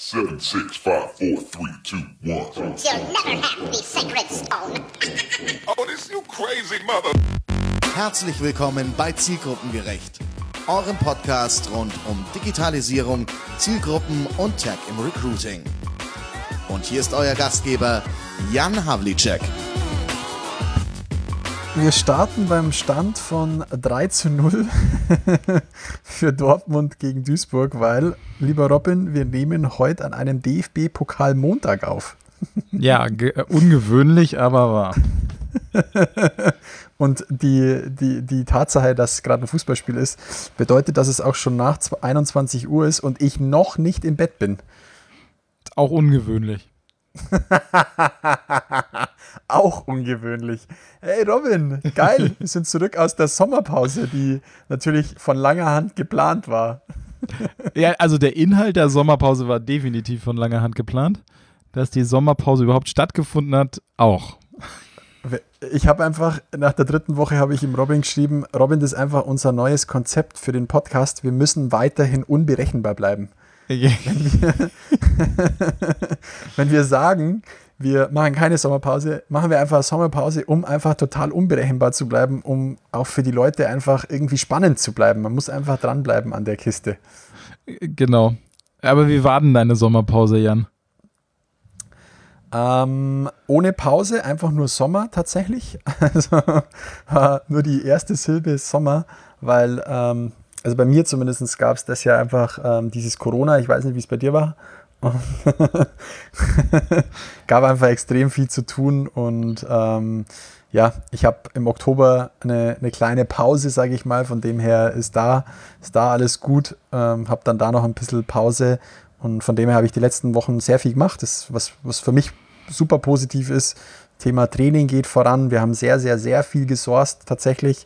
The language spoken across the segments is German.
7, 6, 5, 4, 3, 2, 1. You'll never have the sacred stone. Oh, this you crazy mother. Herzlich willkommen bei Zielgruppengerecht, eurem Podcast rund um Digitalisierung, Zielgruppen und Tech im Recruiting. Und hier ist euer Gastgeber Jan Havlicek. Wir starten beim Stand von 3:0 für Dortmund gegen Duisburg, weil, lieber Robin, wir nehmen heute an einem DFB-Pokal-Montag auf. Ja, ungewöhnlich, aber wahr. Und die Tatsache, dass es gerade ein Fußballspiel ist, bedeutet, dass es auch schon nach 21 Uhr ist und ich noch nicht im Bett bin. Auch ungewöhnlich. Auch ungewöhnlich. Hey Robin, geil, wir sind zurück aus der Sommerpause, die natürlich von langer Hand geplant war. Ja, also der Inhalt der Sommerpause war definitiv von langer Hand geplant. Dass die Sommerpause überhaupt stattgefunden hat, auch. Ich habe einfach, nach der 3. Woche habe ich ihm Robin geschrieben, Robin, das ist einfach unser neues Konzept für den Podcast, wir müssen weiterhin unberechenbar bleiben. Wenn wir sagen, wir machen keine Sommerpause, machen wir einfach eine Sommerpause, um einfach total unberechenbar zu bleiben, um auch für die Leute einfach irgendwie spannend zu bleiben. Man muss einfach dranbleiben an der Kiste. Genau. Aber wie war denn deine Sommerpause, Jan? Ohne Pause, einfach nur Sommer tatsächlich. Also nur die erste Silbe ist Sommer, weil also bei mir zumindest gab es das ja einfach dieses Corona, ich weiß nicht, wie es bei dir war. Gab einfach extrem viel zu tun und ja, ich habe im Oktober eine kleine Pause, sage ich mal, von dem her ist da alles gut, habe dann da noch ein bisschen Pause und von dem her habe ich die letzten Wochen sehr viel gemacht, das, was für mich super positiv ist. Thema Training geht voran, wir haben sehr, sehr, sehr viel gesourced tatsächlich,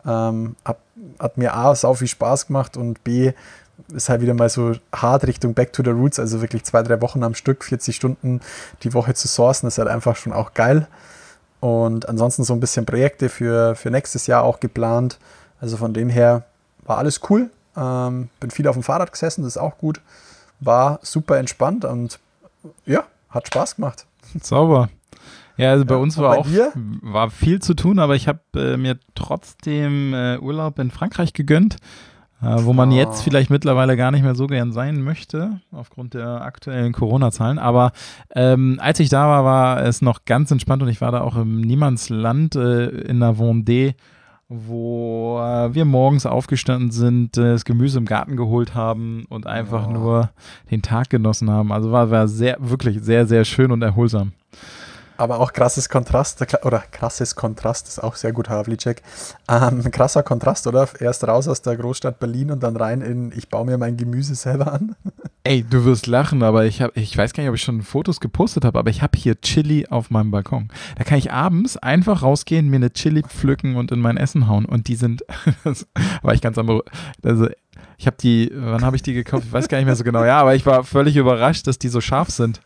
hat mir A, sau viel Spaß gemacht und B, ist halt wieder mal so hart Richtung Back to the Roots, also wirklich 2-3 Wochen am Stück, 40 Stunden die Woche zu sourcen, ist halt einfach schon auch geil. Und ansonsten so ein bisschen Projekte für nächstes Jahr auch geplant. Also von dem her war alles cool. Bin viel auf dem Fahrrad gesessen, das ist auch gut. War super entspannt und ja, hat Spaß gemacht. Sauber. Ja, also bei uns war dir? Viel zu tun, aber ich habe mir trotzdem Urlaub in Frankreich gegönnt, wo man jetzt vielleicht mittlerweile gar nicht mehr so gern sein möchte, aufgrund der aktuellen Corona-Zahlen. Aber als ich da war es noch ganz entspannt und ich war da auch im Niemandsland in der Vendée, wo wir morgens aufgestanden sind, das Gemüse im Garten geholt haben und einfach nur den Tag genossen haben. Also war wirklich sehr, sehr schön und erholsam. Aber auch krasses Kontrast, ist auch sehr gut, Havlicek. Krasser Kontrast, oder? Erst raus aus der Großstadt Berlin und dann rein in, ich baue mir mein Gemüse selber an. Ey, du wirst lachen, aber ich weiß gar nicht, ob ich schon Fotos gepostet habe, aber ich habe hier Chili auf meinem Balkon. Da kann ich abends einfach rausgehen, mir eine Chili pflücken und in mein Essen hauen und die sind, war ich ganz am, also ich habe wann habe ich die gekauft? Ich weiß gar nicht mehr so genau, ja, aber ich war völlig überrascht, dass die so scharf sind.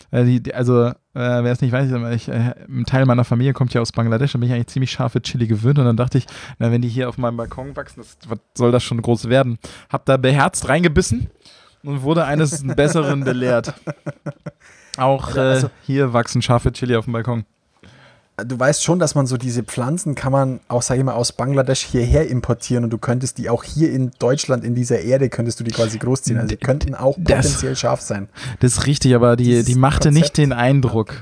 Wer es nicht weiß, ein Teil meiner Familie kommt ja aus Bangladesch, da bin ich eigentlich ziemlich scharfe Chili gewöhnt und dann dachte ich, na, wenn die hier auf meinem Balkon wachsen, was soll das schon groß werden? Hab da beherzt reingebissen und wurde eines Besseren belehrt. Auch hier wachsen scharfe Chili auf dem Balkon. Du weißt schon, dass man so diese Pflanzen kann man auch, sag ich mal, aus Bangladesch hierher importieren und du könntest die auch hier in Deutschland, in dieser Erde, könntest du die quasi großziehen. Also die könnten auch potenziell scharf sein. Das ist richtig, aber die machte Konzept nicht den Eindruck.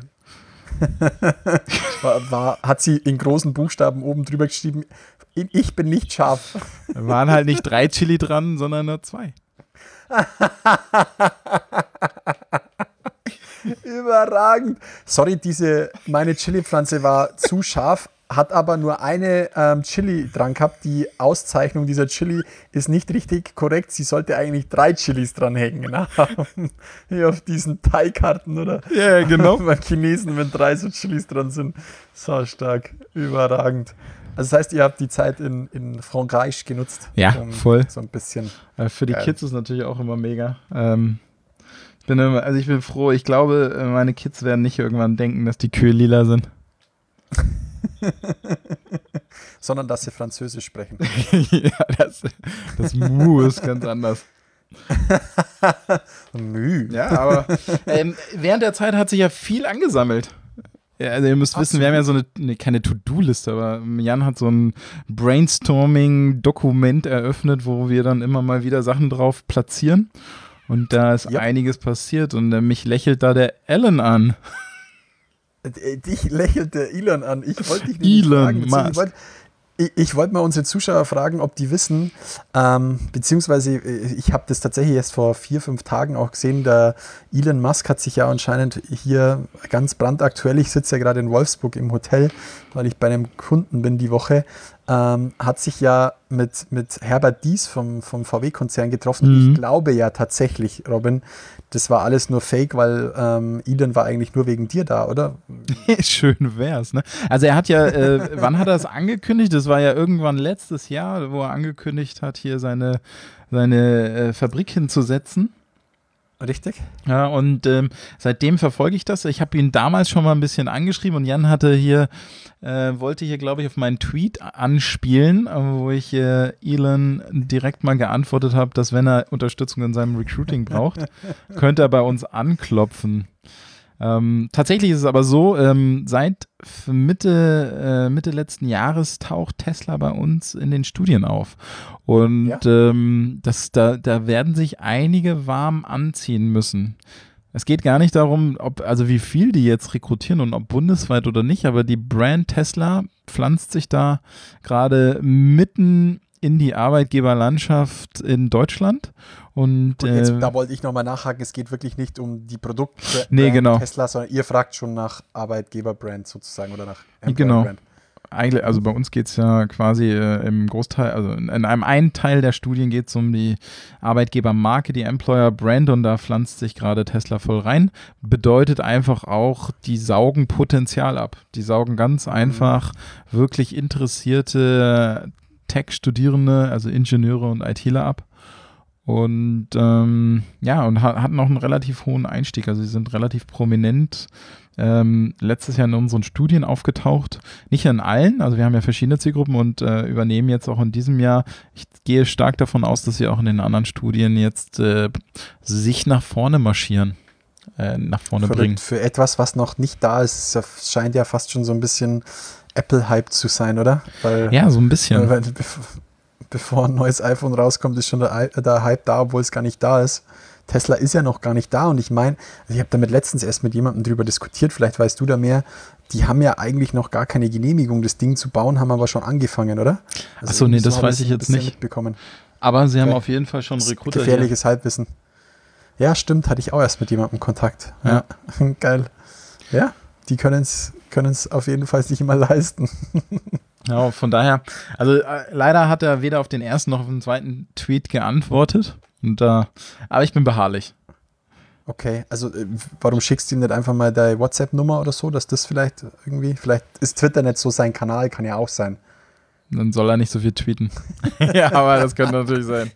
Hat sie in großen Buchstaben oben drüber geschrieben, ich bin nicht scharf. Da waren halt nicht 3 Chili dran, sondern nur 2. Überragend. Sorry, meine Chili-Pflanze war zu scharf, hat aber nur eine Chili dran gehabt. Die Auszeichnung dieser Chili ist nicht richtig korrekt. Sie sollte eigentlich 3 Chilis dranhängen. Hier auf diesen Thai-Karten, oder? Ja, genau. Beim Chinesen, wenn 3 so Chilis dran sind. So stark. Überragend. Also das heißt, ihr habt die Zeit in Frankreich genutzt. Ja, voll. So ein bisschen. Für die Kids ist natürlich auch immer mega. Ich bin froh, ich glaube, meine Kids werden nicht irgendwann denken, dass die Kühe lila sind. Sondern, dass sie Französisch sprechen. Ja, das Mu ist ganz anders. Müh. Ja, aber während der Zeit hat sich ja viel angesammelt. Ja, also ihr müsst wissen, wir haben ja so keine To-Do-Liste, aber Jan hat so ein Brainstorming-Dokument eröffnet, wo wir dann immer mal wieder Sachen drauf platzieren. Und da ist einiges passiert und mich lächelt da der Alan an. Dich lächelt der Elon an. Ich wollte dich nicht fragen. Ich wollte mal unsere Zuschauer fragen, ob die wissen, beziehungsweise ich habe das tatsächlich erst vor 4-5 Tagen auch gesehen, der Elon Musk hat sich ja anscheinend hier ganz brandaktuell, ich sitze ja gerade in Wolfsburg im Hotel, weil ich bei einem Kunden bin die Woche, hat sich ja mit Herbert Diess vom VW-Konzern getroffen. Ich glaube ja tatsächlich, Robin, das war alles nur Fake, weil Elon war eigentlich nur wegen dir da, oder? Schön wär's, ne? Also er hat ja, wann hat er das angekündigt? Das war ja irgendwann letztes Jahr, wo er angekündigt hat, hier seine Fabrik hinzusetzen. Richtig. Ja, und seitdem verfolge ich das. Ich habe ihn damals schon mal ein bisschen angeschrieben und Jan wollte hier, glaube ich, auf meinen Tweet anspielen, wo ich Elon direkt mal geantwortet habe, dass wenn er Unterstützung in seinem Recruiting braucht, könnte er bei uns anklopfen. Tatsächlich ist es aber so, seit Mitte letzten Jahres taucht Tesla bei uns in den Studien auf. Und da werden sich einige warm anziehen müssen. Es geht gar nicht darum, wie viel die jetzt rekrutieren und ob bundesweit oder nicht, aber die Brand Tesla pflanzt sich da gerade mitten in die Arbeitgeberlandschaft in Deutschland. Und jetzt, da wollte ich nochmal nachhaken, es geht wirklich nicht um die Produkte genau. Tesla, sondern ihr fragt schon nach Arbeitgeberbrand sozusagen oder nach Employer-Brand. Eigentlich, also bei uns geht es ja quasi im Großteil, also in einem einen Teil der Studien geht es um die Arbeitgebermarke, die Employer-Brand und da pflanzt sich gerade Tesla voll rein. Bedeutet einfach auch, die saugen Potenzial ab. Die saugen ganz einfach wirklich interessierte Tech-Studierende, also Ingenieure und ITler ab. Und und hatten noch einen relativ hohen Einstieg. Also sie sind relativ prominent letztes Jahr in unseren Studien aufgetaucht. Nicht in allen, also wir haben ja verschiedene Zielgruppen und übernehmen jetzt auch in diesem Jahr. Ich gehe stark davon aus, dass sie auch in den anderen Studien jetzt sich nach vorne marschieren, nach vorne bringen. Für etwas, was noch nicht da ist, das scheint ja fast schon so ein bisschen Apple-Hype zu sein, oder? Weil, ja, so ein bisschen. Bevor ein neues iPhone rauskommt, ist schon der Hype da, obwohl es gar nicht da ist. Tesla ist ja noch gar nicht da und ich meine, ich habe damit letztens erst mit jemandem drüber diskutiert, vielleicht weißt du da mehr, die haben ja eigentlich noch gar keine Genehmigung, das Ding zu bauen, haben aber schon angefangen, oder? Also achso, nee, das weiß ich jetzt nicht. Mitbekommen. Aber sie haben auf jeden Fall schon Recruiter. Gefährliches Halbwissen. Ja, stimmt, hatte ich auch erst mit jemandem Kontakt. Ja. Geil. Ja, die können es auf jeden Fall sich immer leisten. Ja, von daher, also leider hat er weder auf den ersten noch auf den zweiten Tweet geantwortet. Aber ich bin beharrlich. Okay, also warum schickst du ihm nicht einfach mal deine WhatsApp-Nummer oder so, dass das vielleicht ist Twitter nicht so sein Kanal, kann ja auch sein. Dann soll er nicht so viel tweeten. Ja, aber das könnte natürlich sein.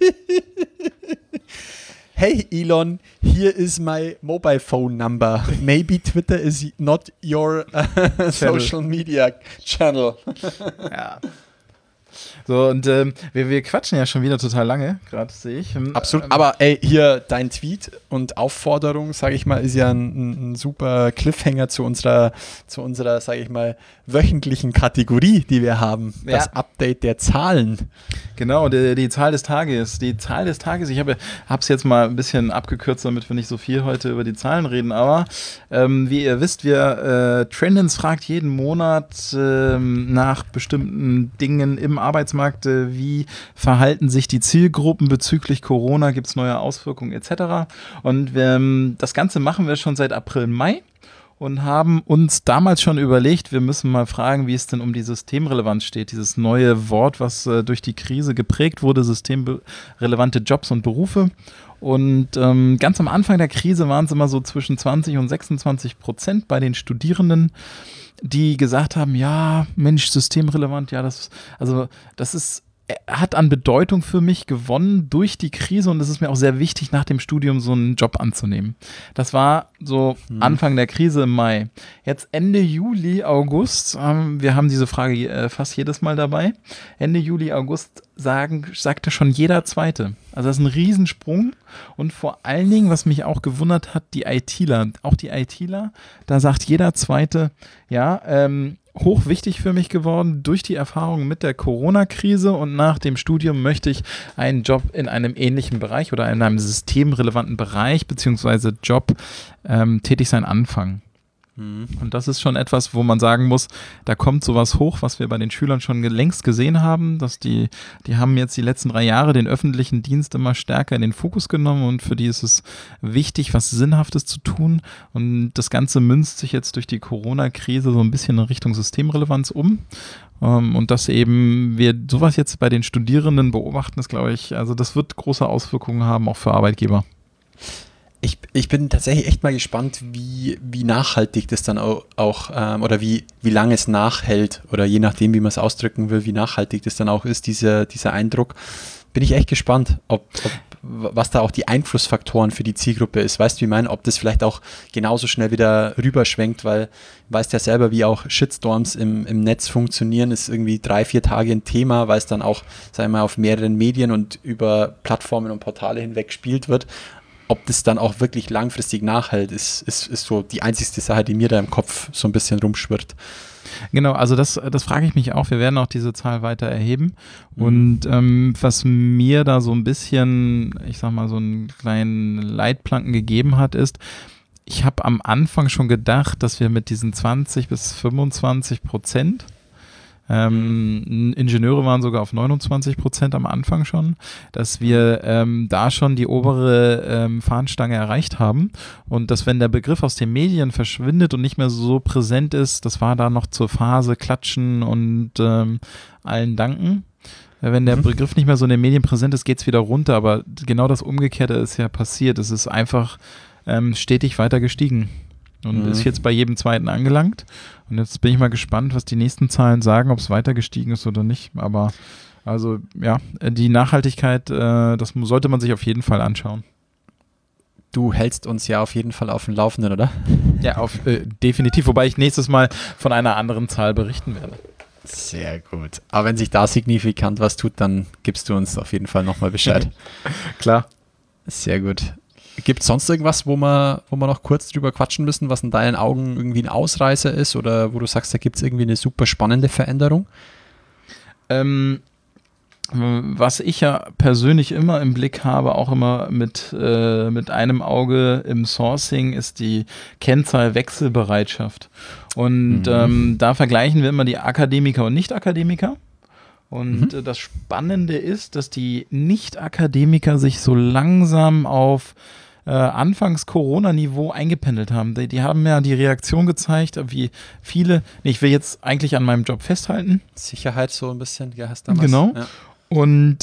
Hey Elon, here is my mobile phone number. Maybe Twitter is not your social media channel. Ja. So, und wir quatschen ja schon wieder total lange, gerade sehe ich. Absolut, aber ey, hier dein Tweet und Aufforderung, sage ich mal, ist ja ein super Cliffhanger zu unserer, sage ich mal, wöchentlichen Kategorie, die wir haben. Ja. Das Update der Zahlen. Genau, die Zahl des Tages. Die Zahl des Tages, ich habe es jetzt mal ein bisschen abgekürzt, damit wir nicht so viel heute über die Zahlen reden, aber wie ihr wisst, wir Trendens fragt jeden Monat nach bestimmten Dingen im Arbeitsmarkt, wie verhalten sich die Zielgruppen bezüglich Corona, gibt es neue Auswirkungen etc. Und das Ganze machen wir schon seit April, Mai. Und haben uns damals schon überlegt, wir müssen mal fragen, wie es denn um die Systemrelevanz steht. Dieses neue Wort, was durch die Krise geprägt wurde, systemrelevante Jobs und Berufe. Und ganz am Anfang der Krise waren es immer so zwischen 20 und 26% bei den Studierenden, die gesagt haben, ja, Mensch, systemrelevant, ja, das ist hat an Bedeutung für mich gewonnen durch die Krise und es ist mir auch sehr wichtig, nach dem Studium so einen Job anzunehmen. Das war so Anfang der Krise im Mai. Jetzt Ende Juli, August, wir haben diese Frage fast jedes Mal dabei, Ende Juli, August sagte schon jeder Zweite. Also das ist ein Riesensprung und vor allen Dingen, was mich auch gewundert hat, die ITler, da sagt jeder Zweite, ja, hochwichtig für mich geworden durch die Erfahrung mit der Corona-Krise und nach dem Studium möchte ich einen Job in einem ähnlichen Bereich oder in einem systemrelevanten Bereich beziehungsweise Job tätig sein anfangen. Und das ist schon etwas, wo man sagen muss, da kommt sowas hoch, was wir bei den Schülern schon längst gesehen haben, dass die haben jetzt die letzten 3 Jahre den öffentlichen Dienst immer stärker in den Fokus genommen und für die ist es wichtig, was Sinnhaftes zu tun und das Ganze münzt sich jetzt durch die Corona-Krise so ein bisschen in Richtung Systemrelevanz um. Und dass eben wir sowas jetzt bei den Studierenden beobachten, ist, glaube ich, also das wird große Auswirkungen haben, auch für Arbeitgeber. Ich bin tatsächlich echt mal gespannt, wie nachhaltig das dann auch oder wie lange es nachhält oder je nachdem, wie man es ausdrücken will, wie nachhaltig das dann auch ist, dieser Eindruck. Bin ich echt gespannt, was da auch die Einflussfaktoren für die Zielgruppe ist. Weißt du, wie ich meine? Ob das vielleicht auch genauso schnell wieder rüberschwenkt, weil du weißt ja selber, wie auch Shitstorms im Netz funktionieren, ist irgendwie 3-4 Tage ein Thema, weil es dann auch, sagen wir mal, auf mehreren Medien und über Plattformen und Portale hinweg gespielt wird. Ob das dann auch wirklich langfristig nachhält, ist so die einzigste Sache, die mir da im Kopf so ein bisschen rumschwirrt. Genau, also das frage ich mich auch. Wir werden auch diese Zahl weiter erheben. Und was mir da so ein bisschen, ich sag mal, so einen kleinen Leitplanken gegeben hat, ist, ich habe am Anfang schon gedacht, dass wir mit diesen 20-25%, Ingenieure waren sogar auf 29% am Anfang schon, dass wir da schon die obere Fahnenstange erreicht haben und dass, wenn der Begriff aus den Medien verschwindet und nicht mehr so präsent ist, das war da noch zur Phase Klatschen und allen danken. Wenn der Begriff nicht mehr so in den Medien präsent ist, geht es wieder runter, aber genau das Umgekehrte ist ja passiert. Es ist einfach stetig weiter gestiegen. Und ist jetzt bei jedem Zweiten angelangt. Und jetzt bin ich mal gespannt, was die nächsten Zahlen sagen, ob es weiter gestiegen ist oder nicht. Aber also ja, die Nachhaltigkeit, das sollte man sich auf jeden Fall anschauen. Du hältst uns ja auf jeden Fall auf dem Laufenden, oder? Ja, definitiv. Wobei ich nächstes Mal von einer anderen Zahl berichten werde. Sehr gut. Aber wenn sich da signifikant was tut, dann gibst du uns auf jeden Fall nochmal Bescheid. Klar. Sehr gut. Gibt es sonst irgendwas, wo wir noch kurz drüber quatschen müssen, was in deinen Augen irgendwie ein Ausreißer ist oder wo du sagst, da gibt es irgendwie eine super spannende Veränderung? Was ich ja persönlich immer im Blick habe, auch immer mit einem Auge im Sourcing, ist die Kennzahl Wechselbereitschaft. Und da vergleichen wir immer die Akademiker und Nicht-Akademiker. Und das Spannende ist, dass die Nicht-Akademiker sich so langsam auf Anfangs-Corona-Niveau eingependelt haben. Die haben ja die Reaktion gezeigt, wie viele, ich will jetzt eigentlich an meinem Job festhalten. Sicherheit so ein bisschen, ja, hast du damals. Genau. Ja. Und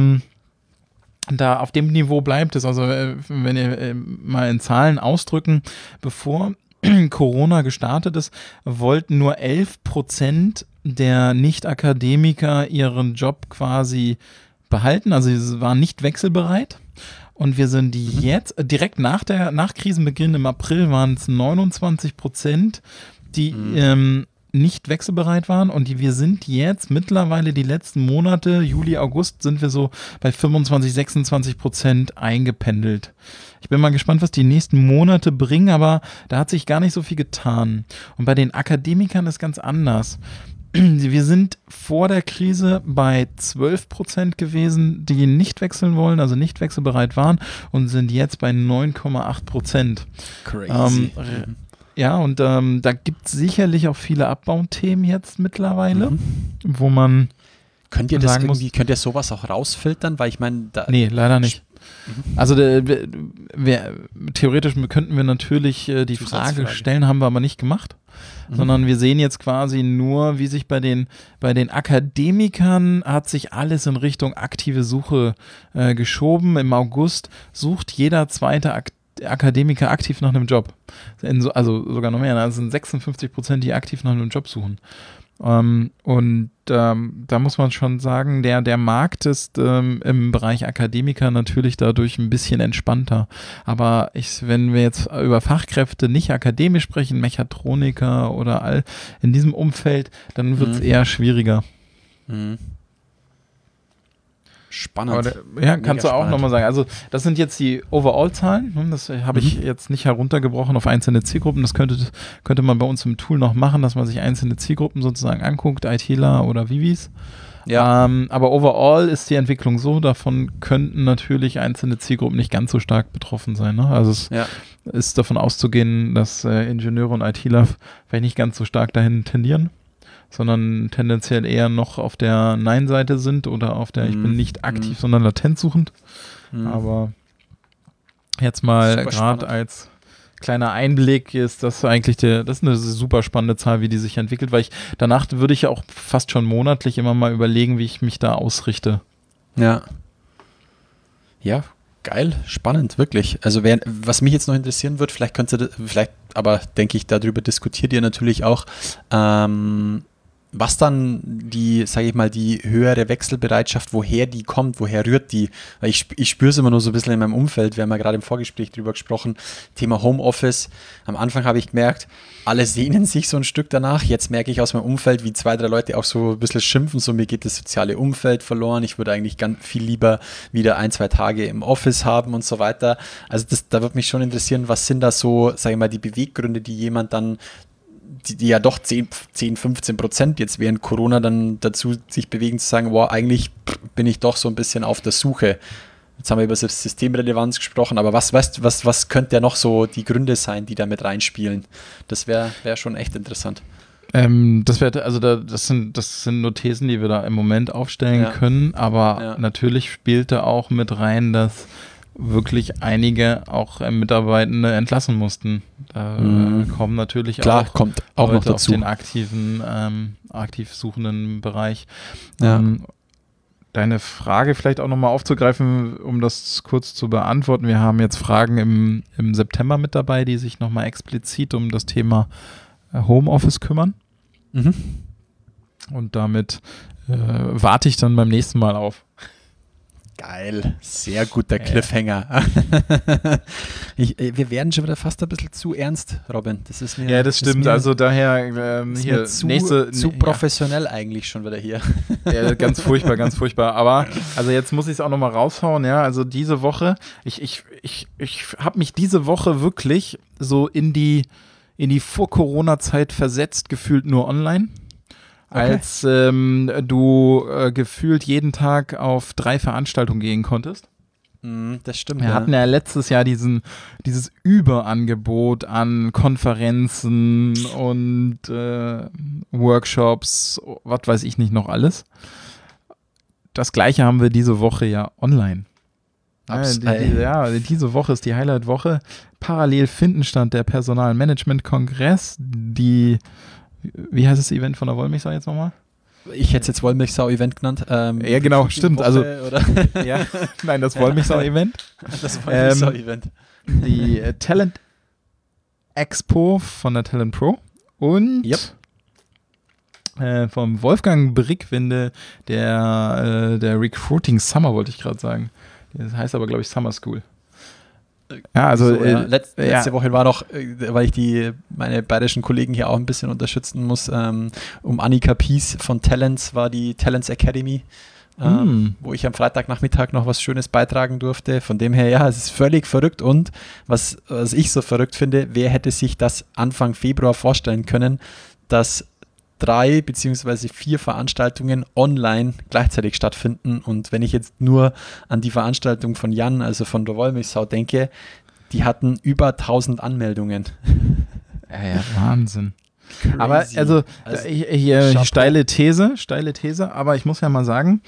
da auf dem Niveau bleibt es. Also wenn ihr mal in Zahlen ausdrücken, bevor Corona gestartet ist, wollten nur 11% der Nicht-Akademiker ihren Job quasi behalten. Also sie waren nicht wechselbereit. Und wir sind jetzt, direkt nach Krisenbeginn im April waren es 29%, die nicht wechselbereit waren. Und wir sind jetzt mittlerweile die letzten Monate, Juli, August, sind wir so bei 25-26% eingependelt. Ich bin mal gespannt, was die nächsten Monate bringen, aber da hat sich gar nicht so viel getan. Und bei den Akademikern ist ganz anders. Wir sind vor der Krise bei 12% gewesen, die nicht wechseln wollen, also nicht wechselbereit waren, und sind jetzt bei 9,8%. Crazy. Ja, und da gibt es sicherlich auch viele Abbauthemen jetzt mittlerweile, wo man könnt ihr sowas auch rausfiltern? Weil ich meine, nee, leider nicht. Also theoretisch könnten wir natürlich die Frage stellen, haben wir aber nicht gemacht, sondern wir sehen jetzt quasi nur, wie sich bei den Akademikern hat sich alles in Richtung aktive Suche geschoben. Im August sucht jeder zweite Akademiker aktiv nach einem Job. Also sogar noch mehr, das sind 56%, die aktiv nach einem Job suchen. Da muss man schon sagen, der Markt ist im Bereich Akademiker natürlich dadurch ein bisschen entspannter. Aber wenn wir jetzt über Fachkräfte nicht akademisch sprechen, Mechatroniker oder in diesem Umfeld, dann wird es eher schwieriger. Spannend. Ja, kannst du auch nochmal sagen. Also das sind jetzt die Overall-Zahlen. Das habe ich jetzt nicht heruntergebrochen auf einzelne Zielgruppen. Das könnte man bei uns im Tool noch machen, dass man sich einzelne Zielgruppen sozusagen anguckt, ITler oder Vivis. Ja. Aber overall ist die Entwicklung so, davon könnten natürlich einzelne Zielgruppen nicht ganz so stark betroffen sein. Ne? Also es ist davon auszugehen, dass Ingenieure und ITler vielleicht nicht ganz so stark dahin tendieren, sondern tendenziell eher noch auf der Nein-Seite sind oder auf der ich bin nicht aktiv, sondern latent suchend. Aber jetzt mal gerade als kleiner Einblick ist das eigentlich das ist eine super spannende Zahl, wie die sich entwickelt, weil danach würde ich ja auch fast schon monatlich immer mal überlegen, wie ich mich da ausrichte. Ja. Ja, geil, spannend, wirklich. Also was mich jetzt noch interessieren wird, aber denke ich, darüber diskutiert ihr natürlich auch, was dann die höhere Wechselbereitschaft, woher die kommt, woher rührt die? Weil ich spüre es immer nur so ein bisschen in meinem Umfeld, wir haben ja gerade im Vorgespräch drüber gesprochen, Thema Homeoffice. Am Anfang habe ich gemerkt, alle sehnen sich so ein Stück danach. Jetzt merke ich aus meinem Umfeld, wie 2, 3 Leute auch so ein bisschen schimpfen, so mir geht das soziale Umfeld verloren. Ich würde eigentlich ganz viel lieber wieder 1, 2 Tage im Office haben und so weiter. Also da würde mich schon interessieren, was sind da so, sage ich mal, die Beweggründe, die jemand dann die ja doch 10-15% jetzt während Corona dann dazu sich bewegen zu sagen, wow, eigentlich bin ich doch so ein bisschen auf der Suche. Jetzt haben wir über Systemrelevanz gesprochen, aber was könnte ja noch so die Gründe sein, die da mit reinspielen? Das wäre schon echt interessant. Das sind nur Thesen, die wir da im Moment aufstellen können, aber natürlich spielt da auch mit rein, dass wirklich einige auch Mitarbeitende entlassen mussten. Da kommen natürlich kommt auch Leute noch dazu. auf den aktiv suchenden Bereich. Ja. Deine Frage vielleicht auch nochmal aufzugreifen, um das kurz zu beantworten. Wir haben jetzt Fragen im September mit dabei, die sich nochmal explizit um das Thema Homeoffice kümmern. Und damit warte ich dann beim nächsten Mal auf. Geil, sehr guter Cliffhanger. Wir werden schon wieder fast ein bisschen zu ernst, Robin. Das ist mir, das stimmt. Also daher hier zu professionell eigentlich schon wieder hier. Ja, ganz furchtbar, ganz furchtbar. Aber also jetzt muss ich es auch nochmal raushauen. Ja, also diese Woche, ich habe mich diese Woche wirklich so in die Vor-Corona-Zeit versetzt, gefühlt nur online. Okay. Als du gefühlt jeden Tag auf 3 Veranstaltungen gehen konntest. Das stimmt. Wir hatten ja letztes Jahr dieses Überangebot an Konferenzen und Workshops, was weiß ich nicht noch alles. Das Gleiche haben wir diese Woche ja online. Diese Woche ist die Highlight-Woche. Parallel finden stand der Personalmanagement-Kongress, wie heißt das Event von der Wollmilchsau jetzt nochmal? Ich hätte es jetzt Wollmilchsau-Event genannt. Ja, genau, stimmt. Woche, Nein, das Wollmilchsau-Event. Das Wollmilchsau-Event. Die Talent Expo von der Talent Pro und vom Wolfgang Brickwinde der Recruiting Summer, wollte ich gerade sagen. Das heißt aber, glaube ich, Summer School. Ja, also letzte Woche war noch, weil ich meine bayerischen Kollegen hier auch ein bisschen unterstützen muss, um Annika Pies von Talents war die Talents Academy, wo ich am Freitagnachmittag noch was Schönes beitragen durfte. Von dem her, es ist völlig verrückt und was ich so verrückt finde, wer hätte sich das Anfang Februar vorstellen können, dass 3 bzw. 4 Veranstaltungen online gleichzeitig stattfinden. Und wenn ich jetzt nur an die Veranstaltung von Jan, also von der Wollmilchsau denke, die hatten über 1000 Anmeldungen. Ja, Wahnsinn. Crazy. Aber hier steile These, aber ich muss ja mal sagen,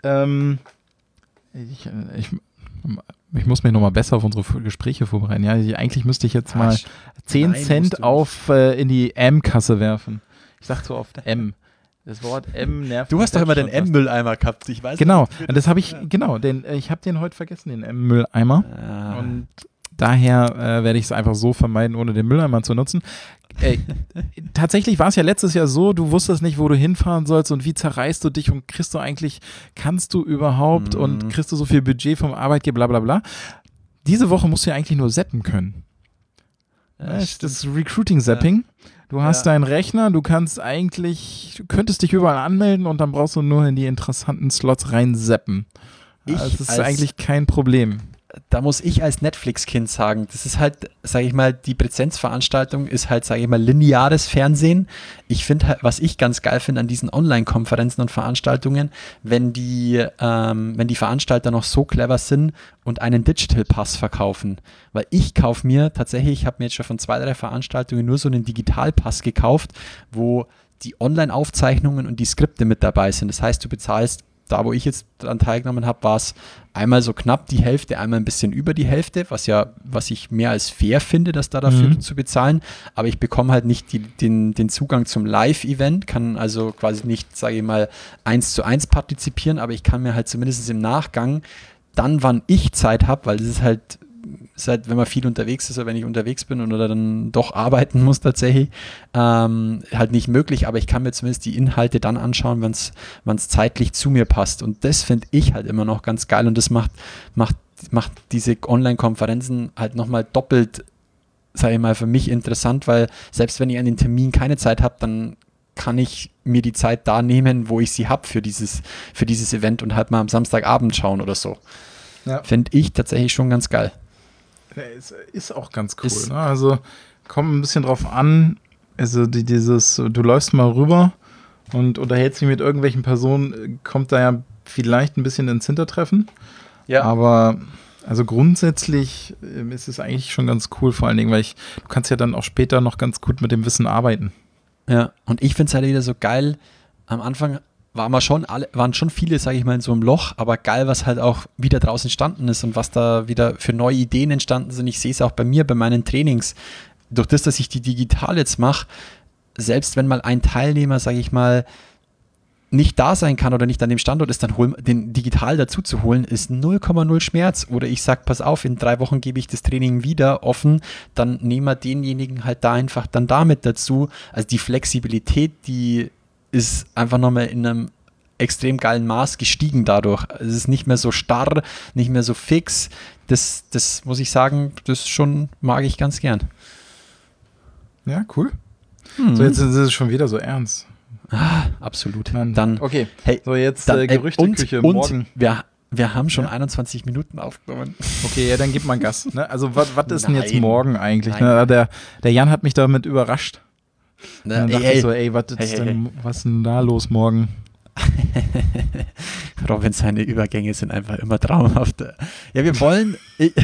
ich muss mich nochmal besser auf unsere Gespräche vorbereiten. Ja, eigentlich müsste ich jetzt mal 10 Cent in die M-Kasse werfen. Ich sag so oft M. Das Wort M nervt. Du hast doch immer den M-Mülleimer gehabt. Ich weiß genau. Und das habe ich, ich habe den heute vergessen, den M-Mülleimer. Und Daher werde ich es einfach so vermeiden, ohne den Mülleimer zu nutzen. Tatsächlich war es ja letztes Jahr so, du wusstest nicht, wo du hinfahren sollst und wie zerreißt du dich und kannst du überhaupt und kriegst du so viel Budget vom Arbeitgeber, bla bla bla. Diese Woche musst du ja eigentlich nur zappen können. Das Recruiting-Zapping. Du hast deinen Rechner, du könntest dich überall anmelden und dann brauchst du nur in die interessanten Slots rein zappen. Das ist eigentlich kein Problem. Da muss ich als Netflix-Kind sagen, das ist halt, sage ich mal, die Präsenzveranstaltung ist halt, sage ich mal, lineares Fernsehen. Ich finde halt, was ich ganz geil finde an diesen Online-Konferenzen und Veranstaltungen, wenn die Veranstalter noch so clever sind und einen Digital-Pass verkaufen. Weil ich kaufe mir tatsächlich, ich habe mir jetzt schon von 2, 3 Veranstaltungen nur so einen Digital-Pass gekauft, wo die Online-Aufzeichnungen und die Skripte mit dabei sind. Das heißt, du bezahlst, da wo ich jetzt daran teilgenommen habe, war es einmal so knapp die Hälfte, einmal ein bisschen über die Hälfte, was ich mehr als fair finde, das dafür zu bezahlen, aber ich bekomme halt nicht den Zugang zum Live-Event, kann also quasi nicht, sage ich mal, 1:1 partizipieren, aber ich kann mir halt zumindest im Nachgang dann, wann ich Zeit habe, weil das ist halt, wenn man viel unterwegs ist oder wenn ich unterwegs bin oder dann doch arbeiten muss tatsächlich, halt nicht möglich, aber ich kann mir zumindest die Inhalte dann anschauen, wenn es zeitlich zu mir passt und das finde ich halt immer noch ganz geil und das macht diese Online-Konferenzen halt nochmal doppelt, sage ich mal, für mich interessant, weil selbst wenn ich an den Termin keine Zeit habe, dann kann ich mir die Zeit da nehmen, wo ich sie habe für dieses Event und halt mal am Samstagabend schauen oder so. Ja. Finde ich tatsächlich schon ganz geil. Ist auch ganz cool. Ne? Also kommt ein bisschen drauf an, also du läufst mal rüber und unterhältst dich mit irgendwelchen Personen, kommt da ja vielleicht ein bisschen ins Hintertreffen. Ja. Aber also grundsätzlich ist es eigentlich schon ganz cool, vor allen Dingen, weil du kannst ja dann auch später noch ganz gut mit dem Wissen arbeiten. Ja, und ich finde es halt wieder so geil, am Anfang waren schon viele, sage ich mal, in so einem Loch, aber geil, was halt auch wieder draußen entstanden ist und was da wieder für neue Ideen entstanden sind. Ich sehe es auch bei mir, bei meinen Trainings. Durch das, dass ich die digital jetzt mache, selbst wenn mal ein Teilnehmer, sage ich mal, nicht da sein kann oder nicht an dem Standort ist, dann den digital dazu zu holen, ist 0,0 Schmerz. Oder ich sage, pass auf, in 3 Wochen gebe ich das Training wieder offen, dann nehmen wir denjenigen halt da einfach dann damit dazu. Also die Flexibilität, die ist einfach nochmal in einem extrem geilen Maß gestiegen dadurch. Es ist nicht mehr so starr, nicht mehr so fix. Das muss ich sagen, das schon mag ich ganz gern. Ja, cool. So, jetzt ist es schon wieder so ernst. Absolut. Dann, okay, hey, so jetzt Gerüchteküche morgen. Wir haben schon 21 Minuten aufgenommen. Okay, ja, dann gib mal Gas. Ne? Also was ist denn jetzt morgen eigentlich? Ne? Der Jan hat mich damit überrascht. Dann dachte ich so, was ist denn da los morgen? Robin, seine Übergänge sind einfach immer traumhaft. Ja, wir wollen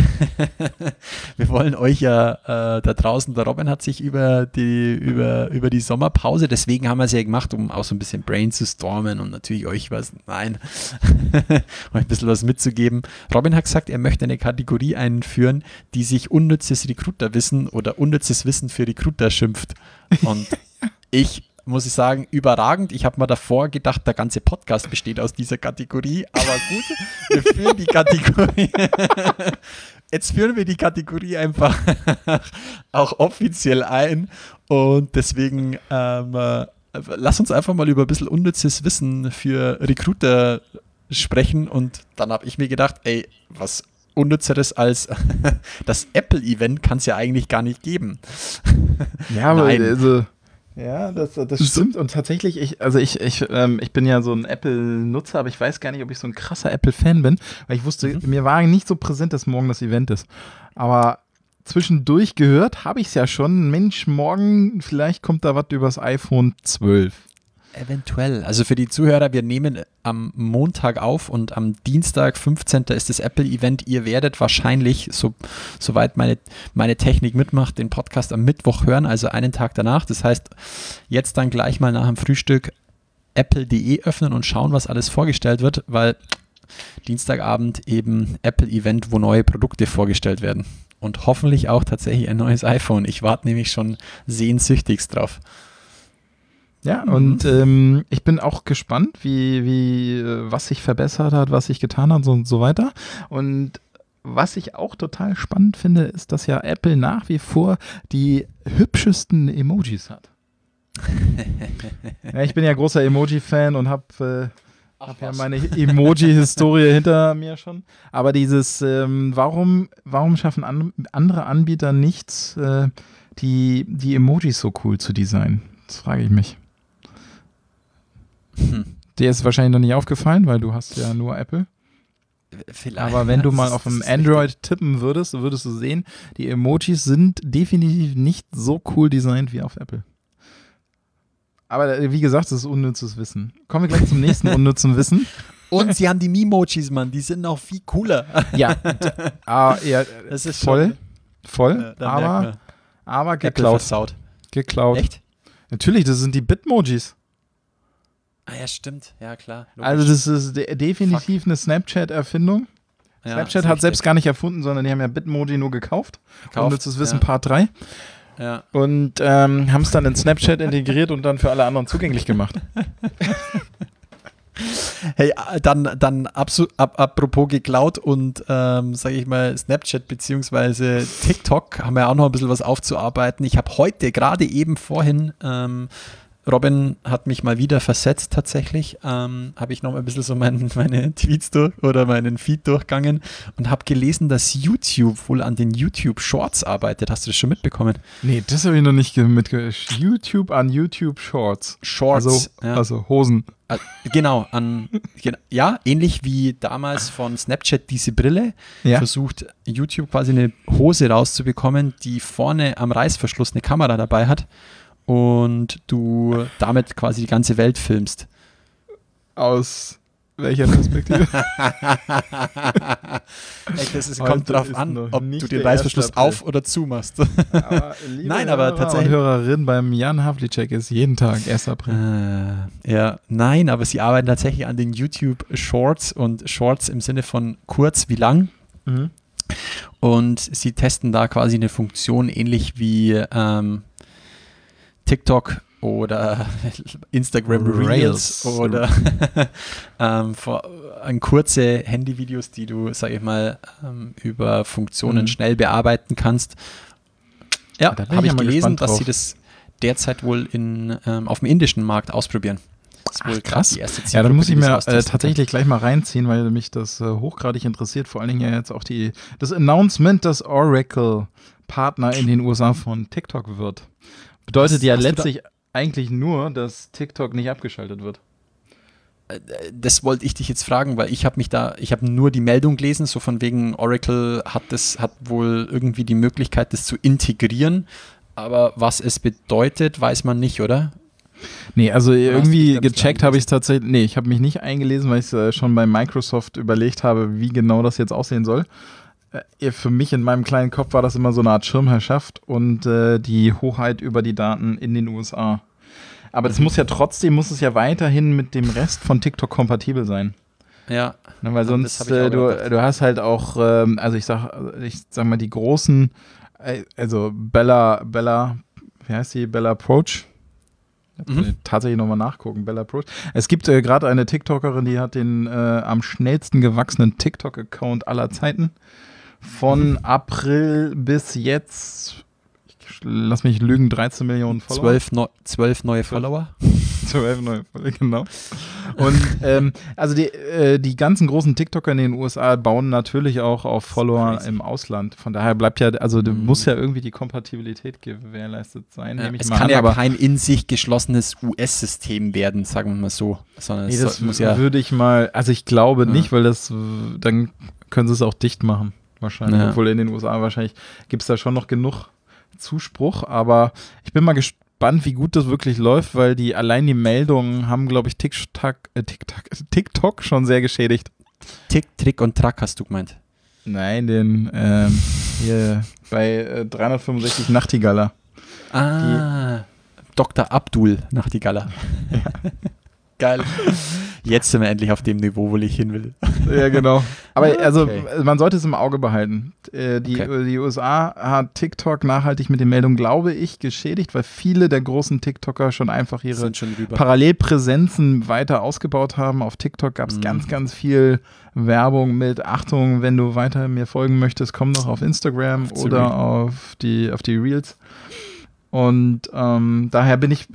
euch ja da draußen, der Robin hat sich über die Sommerpause, deswegen haben wir es ja gemacht, um auch so ein bisschen brainstormen und natürlich euch euch ein bisschen was mitzugeben. Robin hat gesagt, er möchte eine Kategorie einführen, die sich unnützes Recruiterwissen oder unnützes Wissen für Recruiter schimpft. Und muss ich sagen, überragend. Ich habe mir davor gedacht, der ganze Podcast besteht aus dieser Kategorie, aber gut, wir führen die Kategorie. Jetzt führen wir die Kategorie einfach auch offiziell ein und deswegen lass uns einfach mal über ein bisschen unnützes Wissen für Recruiter sprechen und dann habe ich mir gedacht, was Unnützeres als das Apple-Event kann es ja eigentlich gar nicht geben. Ja, aber also ja, das stimmt. Und tatsächlich, ich bin ja so ein Apple-Nutzer, aber ich weiß gar nicht, ob ich so ein krasser Apple-Fan bin, weil ich wusste, mir war nicht so präsent, dass morgen das Event ist. Aber zwischendurch gehört habe ich es ja schon. Mensch, morgen, vielleicht kommt da was übers iPhone 12. Eventuell. Also für die Zuhörer, wir nehmen am Montag auf und am Dienstag, 15. ist das Apple-Event. Ihr werdet wahrscheinlich, soweit meine Technik mitmacht, den Podcast am Mittwoch hören, also einen Tag danach. Das heißt, jetzt dann gleich mal nach dem Frühstück apple.de öffnen und schauen, was alles vorgestellt wird, weil Dienstagabend eben Apple-Event, wo neue Produkte vorgestellt werden. Und hoffentlich auch tatsächlich ein neues iPhone. Ich warte nämlich schon sehnsüchtigst drauf. Ja, und ich bin auch gespannt, was sich verbessert hat, was sich getan hat und so weiter. Und was ich auch total spannend finde, ist, dass ja Apple nach wie vor die hübschesten Emojis hat. Ja, ich bin ja großer Emoji-Fan und habe ja meine Emoji-Historie hinter mir schon. Aber dieses, warum schaffen andere Anbieter nicht, die Emojis so cool zu designen? Das frage ich mich. Dir ist wahrscheinlich noch nicht aufgefallen, weil du hast ja nur Apple. Vielleicht. Aber wenn du mal auf dem Android tippen würdest du sehen, die Emojis sind definitiv nicht so cool designt wie auf Apple. Aber wie gesagt, das ist unnützes Wissen. Kommen wir gleich zum nächsten unnützen Wissen. Und sie haben die Memojis, Mann, die sind noch viel cooler. Ja, ja, das ist voll, aber geklaut. Geklaut. Echt? Natürlich, das sind die Bitmojis. Ah ja, stimmt. Ja, klar. Logisch. Also das ist definitiv eine Snapchat-Erfindung. Ja, Snapchat hat selbst gar nicht erfunden, sondern die haben ja Bitmoji nur gekauft. Unnützes Wissen Part 3. Ja. Und haben es dann in Snapchat integriert und dann für alle anderen zugänglich gemacht. Hey, dann apropos geklaut und sage ich mal Snapchat bzw. TikTok haben wir auch noch ein bisschen was aufzuarbeiten. Ich habe heute gerade eben vorhin Robin hat mich mal wieder versetzt tatsächlich, habe ich noch ein bisschen so meine Tweets oder meinen Feed durchgegangen und habe gelesen, dass YouTube wohl an den YouTube Shorts arbeitet. Hast du das schon mitbekommen? Nee, das habe ich noch nicht mitgehört. YouTube an YouTube Shorts. Shorts. Also Hosen. Genau, ja, ähnlich wie damals von Snapchat diese Brille, versucht YouTube quasi eine Hose rauszubekommen, die vorne am Reißverschluss eine Kamera dabei hat. Und du damit quasi die ganze Welt filmst. Aus welcher Perspektive? Kommt drauf an, ob du den Reißverschluss auf- oder zumachst. Nein, aber tatsächlich. Hörerin beim Jan Havlicek ist jeden Tag 1. April. Nein, aber sie arbeiten tatsächlich an den YouTube Shorts und Shorts im Sinne von kurz wie lang. Mhm. Und sie testen da quasi eine Funktion ähnlich wie TikTok oder Instagram Reels oder kurze Handyvideos, die du, sag ich mal, über Funktionen schnell bearbeiten kannst. Ja, habe ich gelesen, dass sie das derzeit wohl auf dem indischen Markt ausprobieren. Das ist wohl krass. Die erste ja, dann muss ich mir tatsächlich gleich mal reinziehen, weil mich das hochgradig interessiert. Vor allen Dingen ja jetzt auch das Announcement, dass Oracle Partner in den USA von TikTok wird. Bedeutet ja letztlich eigentlich nur, dass TikTok nicht abgeschaltet wird. Das wollte ich dich jetzt fragen, weil ich habe nur die Meldung gelesen, so von wegen Oracle hat wohl irgendwie die Möglichkeit, das zu integrieren, aber was es bedeutet, weiß man nicht, oder? Nee, also irgendwie gecheckt habe ich es tatsächlich, ich habe mich nicht eingelesen, weil ich es schon bei Microsoft überlegt habe, wie genau das jetzt aussehen soll. Für mich in meinem kleinen Kopf war das immer so eine Art Schirmherrschaft und die Hoheit über die Daten in den USA. Aber das muss es ja weiterhin mit dem Rest von TikTok kompatibel sein. Ja. Ne, weil sonst, du hast halt auch, also ich sag mal, die großen, also Bella, wie heißt die? Bella Approach? Tatsächlich nochmal nachgucken, Bella Approach. Es gibt gerade eine TikTokerin, die hat den am schnellsten gewachsenen TikTok-Account aller Zeiten. Von April bis jetzt, lass mich lügen, 13 Millionen Follower. 12 neue Follower. 12 neue Follower, genau. Und also die ganzen großen TikToker in den USA bauen natürlich auch auf Follower im Ausland. Von daher bleibt ja, also muss ja irgendwie die Kompatibilität gewährleistet sein. Es kann ja kein in sich geschlossenes US-System werden, sagen wir mal so. Sondern das muss ja, würde ich mal, also ich glaube nicht, weil dann können sie es auch dicht machen. Wahrscheinlich, obwohl in den USA wahrscheinlich gibt es da schon noch genug Zuspruch, aber ich bin mal gespannt, wie gut das wirklich läuft, weil die Meldungen haben, glaube ich, TikTok schon sehr geschädigt. Tick, Trick und Track hast du gemeint? Nein, den hier bei 365 Nachtigaller. Dr. Abdul Nachtigaller. Ja. Geil. Jetzt sind wir endlich auf dem Niveau, wo ich hin will. Ja, genau. Aber also Okay. man sollte es im Auge behalten. Die USA hat TikTok nachhaltig mit den Meldungen, glaube ich, geschädigt, weil viele der großen TikToker schon einfach ihre Sind schon rüber. Parallelpräsenzen weiter ausgebaut haben. Auf TikTok gab es ganz, ganz viel Werbung mit Achtung, wenn du weiter mir folgen möchtest, komm doch auf Instagram oder auf die Reels. Und daher bin ich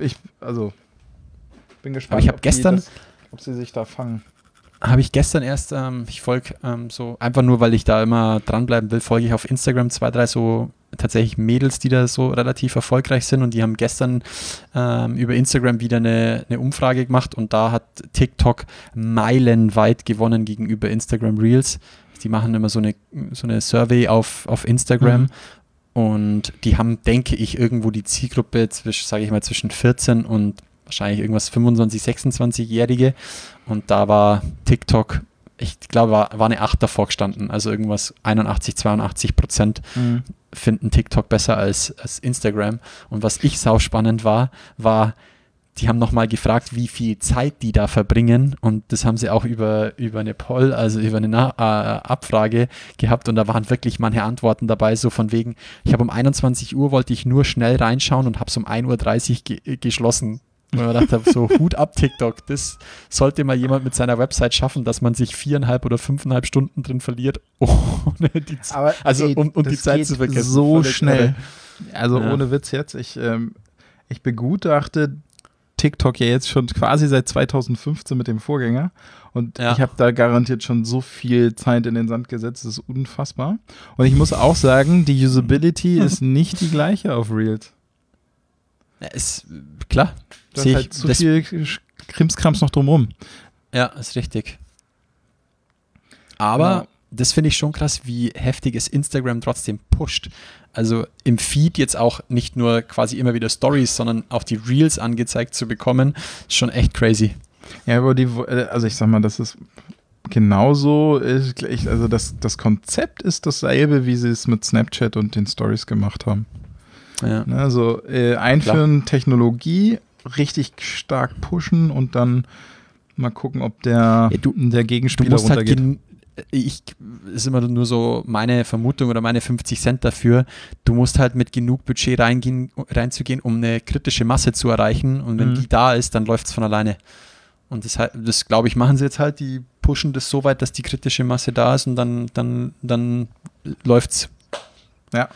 gespannt, Aber ich habe gestern, ob sie sich da fangen. erst, ich folge so, einfach nur, weil ich da immer dranbleiben will, folge ich auf Instagram 2, 3 so tatsächlich Mädels, die da so relativ erfolgreich sind, und die haben gestern über Instagram wieder eine Umfrage gemacht, und da hat TikTok meilenweit gewonnen gegenüber Instagram Reels. Die machen immer so eine Survey auf Instagram, und die haben, denke ich, irgendwo die Zielgruppe zwischen 14 und wahrscheinlich irgendwas 25, 26-Jährige, und da war TikTok, ich glaube, war eine 8 davor gestanden, also irgendwas 81-82% finden TikTok besser als Instagram. Und was ich sauspannend war, die haben nochmal gefragt, wie viel Zeit die da verbringen, und das haben sie auch über eine Poll, also über eine Abfrage gehabt, und da waren wirklich manche Antworten dabei, so von wegen, ich habe um 21 Uhr wollte ich nur schnell reinschauen und habe es um 1:30 Uhr geschlossen. Und ich gedacht habe, so Hut ab TikTok, das sollte mal jemand mit seiner Website schaffen, dass man sich 4,5 oder 5,5 Stunden drin verliert, ohne die die Zeit zu vergessen. So Völlig schnell. irre. Also Ja. ohne Witz jetzt, ich begutachte TikTok ja jetzt schon quasi seit 2015 mit dem Vorgänger, und Ja. ich habe da garantiert schon so viel Zeit in den Sand gesetzt, das ist unfassbar. Und ich muss auch sagen, die Usability ist nicht die gleiche auf Reels. Ja, ist klar, Da ist sehe halt ich. zu viel Krimskrams noch drumrum. Ja, ist richtig. Aber Ja. das finde ich schon krass, wie heftig es Instagram trotzdem pusht. Also im Feed jetzt auch nicht nur quasi immer wieder Stories, sondern auch die Reels angezeigt zu bekommen, ist schon echt crazy. Ja, aber also ich sag mal, das ist genauso, also das Konzept ist dasselbe, wie sie es mit Snapchat und den Stories gemacht haben. Ja. Ne, also einführen, Technologie richtig stark pushen und dann mal gucken, ob der Du Gegenspieler musst halt runtergeht. ist immer nur so meine Vermutung oder meine 50 Cent dafür, du musst halt mit genug Budget reinzugehen, um eine kritische Masse zu erreichen, und wenn die da ist, dann läuft es von alleine. Und das glaube ich, machen sie jetzt halt, die pushen das so weit, dass die kritische Masse da ist, und dann läuft's. Ja.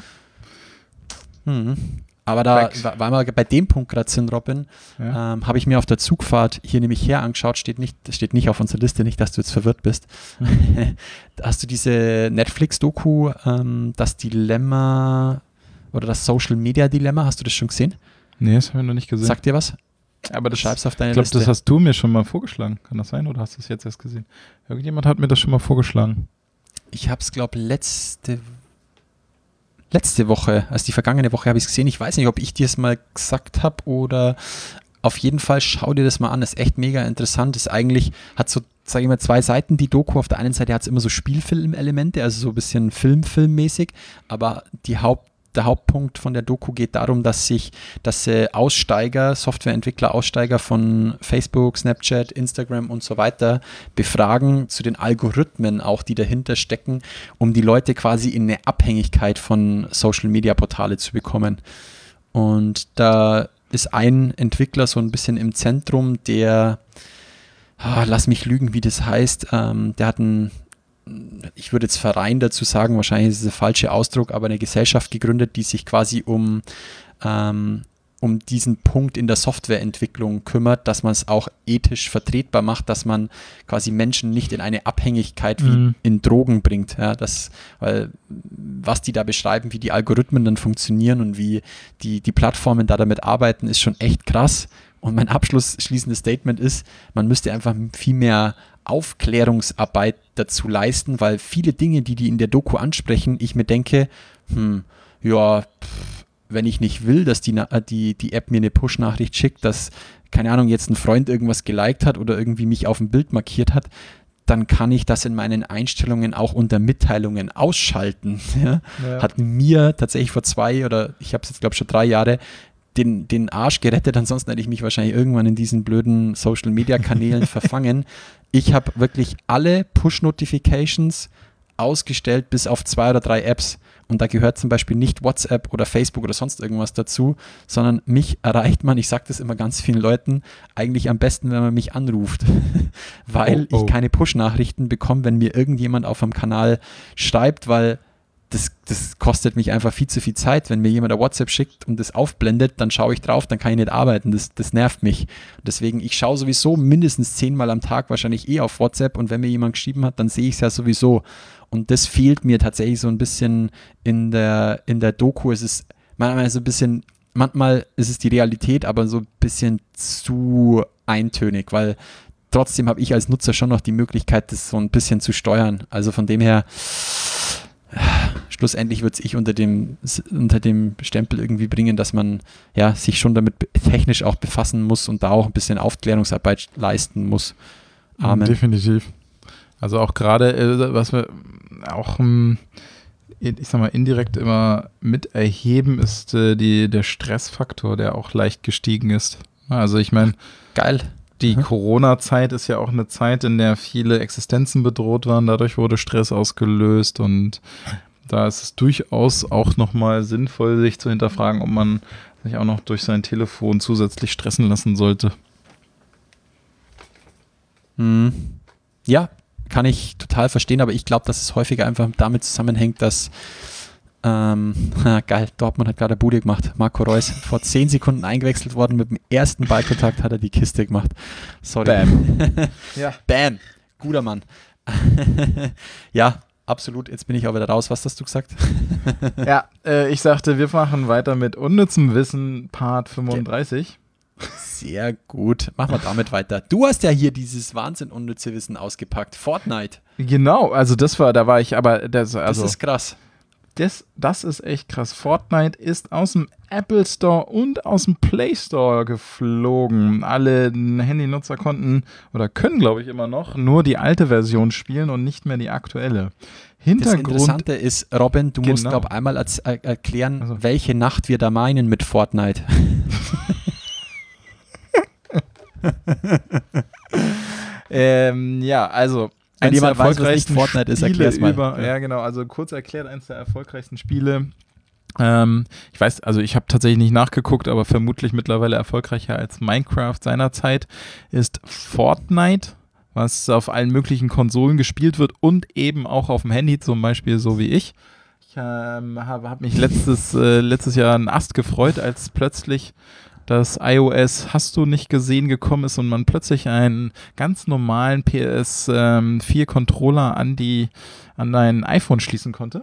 Aber da, Perfekt. weil wir bei dem Punkt gerade sind, Robin, Ja. habe ich mir auf der Zugfahrt hier nämlich her angeschaut, steht nicht auf unserer Liste, nicht, dass du jetzt verwirrt bist. Hast du diese Netflix-Doku, das Dilemma oder das Social-Media-Dilemma, hast du das schon gesehen? Nee, das habe ich noch nicht gesehen. Sagt dir was? aber das, Schreib's auf deine ich glaube, Liste. das hast du mir schon mal vorgeschlagen. Kann das sein, oder hast du es jetzt erst gesehen? Irgendjemand hat mir das schon mal vorgeschlagen. Ich habe es, glaube letzte Woche, also die vergangene Woche habe ich es gesehen. Ich weiß nicht, ob ich dir es mal gesagt habe oder auf jeden Fall schau dir das mal an. Das ist echt mega interessant. Das eigentlich hat so, sage ich mal, 2 Seiten, die Doku. Auf der einen Seite hat es immer so Spielfilm-Elemente, also so ein bisschen filmmäßig, aber der Hauptpunkt von der Doku geht darum, dass Softwareentwickler, Aussteiger von Facebook, Snapchat, Instagram und so weiter befragen zu den Algorithmen auch, die dahinter stecken, um die Leute quasi in eine Abhängigkeit von Social-Media-Portale zu bekommen. Und da ist ein Entwickler so ein bisschen im Zentrum, der, lass mich lügen, wie das heißt, der hat ich würde jetzt Verein dazu sagen, wahrscheinlich ist es der falsche Ausdruck, aber eine Gesellschaft gegründet, die sich quasi um diesen Punkt in der Softwareentwicklung kümmert, dass man es auch ethisch vertretbar macht, dass man quasi Menschen nicht in eine Abhängigkeit wie in Drogen bringt. Ja, weil was die da beschreiben, wie die Algorithmen dann funktionieren und wie die Plattformen da damit arbeiten, ist schon echt krass. Und mein abschließendes Statement ist, man müsste einfach viel mehr Aufklärungsarbeit dazu leisten, weil viele Dinge, die in der Doku ansprechen, ich mir denke, wenn ich nicht will, dass die App mir eine Push-Nachricht schickt, dass, keine Ahnung, jetzt ein Freund irgendwas geliked hat oder irgendwie mich auf dem Bild markiert hat, dann kann ich das in meinen Einstellungen auch unter Mitteilungen ausschalten. Ja? Ja. Hat mir tatsächlich vor 2 oder ich habe es jetzt glaube ich schon 3 Jahre den Arsch gerettet, ansonsten hätte ich mich wahrscheinlich irgendwann in diesen blöden Social-Media-Kanälen verfangen. Ich habe wirklich alle Push-Notifications ausgestellt, bis auf 2 oder 3 Apps. Und da gehört zum Beispiel nicht WhatsApp oder Facebook oder sonst irgendwas dazu, sondern mich erreicht man, ich sage das immer ganz vielen Leuten, eigentlich am besten, wenn man mich anruft, weil ich keine Push-Nachrichten bekomme, wenn mir irgendjemand auf dem Kanal schreibt, weil das kostet mich einfach viel zu viel Zeit. Wenn mir jemand ein WhatsApp schickt und das aufblendet, dann schaue ich drauf, dann kann ich nicht arbeiten. Das nervt mich. Deswegen, ich schaue sowieso mindestens 10-mal am Tag wahrscheinlich auf WhatsApp und wenn mir jemand geschrieben hat, dann sehe ich es ja sowieso. Und das fehlt mir tatsächlich so ein bisschen in der Doku. Es ist manchmal ist es die Realität, aber so ein bisschen zu eintönig, weil trotzdem habe ich als Nutzer schon noch die Möglichkeit, das so ein bisschen zu steuern. Also von dem her, schlussendlich wird es ich unter dem Stempel irgendwie bringen, dass man ja sich schon damit technisch auch befassen muss und da auch ein bisschen Aufklärungsarbeit leisten muss. Amen. Definitiv. Also auch gerade, was wir auch, ich sag mal, indirekt immer mit erheben, ist der Stressfaktor, der auch leicht gestiegen ist. Also ich meine, geil. Die Corona-Zeit ist ja auch eine Zeit, in der viele Existenzen bedroht waren. Dadurch wurde Stress ausgelöst und da ist es durchaus auch nochmal sinnvoll, sich zu hinterfragen, ob man sich auch noch durch sein Telefon zusätzlich stressen lassen sollte. Ja, kann ich total verstehen, aber ich glaube, dass es häufiger einfach damit zusammenhängt, dass geil, Dortmund hat gerade eine Bude gemacht. Marco Reus vor 10 Sekunden eingewechselt worden, mit dem ersten Ballkontakt hat er die Kiste gemacht. Sorry. Bam. Ja. Bam. Guter Mann. Ja, absolut. Jetzt bin ich auch wieder raus. Was hast du gesagt? Ja, ich sagte, wir machen weiter mit unnützem Wissen, Part 35. Sehr gut. Machen wir damit weiter. Du hast ja hier dieses Wahnsinn unnütze Wissen ausgepackt. Fortnite. Genau, also das ist krass. Das ist echt krass. Fortnite ist aus dem Apple Store und aus dem Play Store geflogen. Alle Handynutzer konnten oder können, glaube ich, immer noch nur die alte Version spielen und nicht mehr die aktuelle. Das Interessante ist, Robin, du musst, glaube ich, einmal erklären, welche Nacht wir da meinen mit Fortnite. Ja, also wenn jemand weiß, was nicht Fortnite ist, erklär's mal. Ja, genau, also kurz erklärt, eins der erfolgreichsten Spiele. Ich weiß, also ich habe tatsächlich nicht nachgeguckt, aber vermutlich mittlerweile erfolgreicher als Minecraft seinerzeit ist Fortnite, was auf allen möglichen Konsolen gespielt wird und eben auch auf dem Handy, zum Beispiel so wie ich. Ich hab mich letztes Jahr einen Ast gefreut, als plötzlich das iOS Hast du nicht gesehen gekommen ist und man plötzlich einen ganz normalen PS4 Controller an ein iPhone schließen konnte.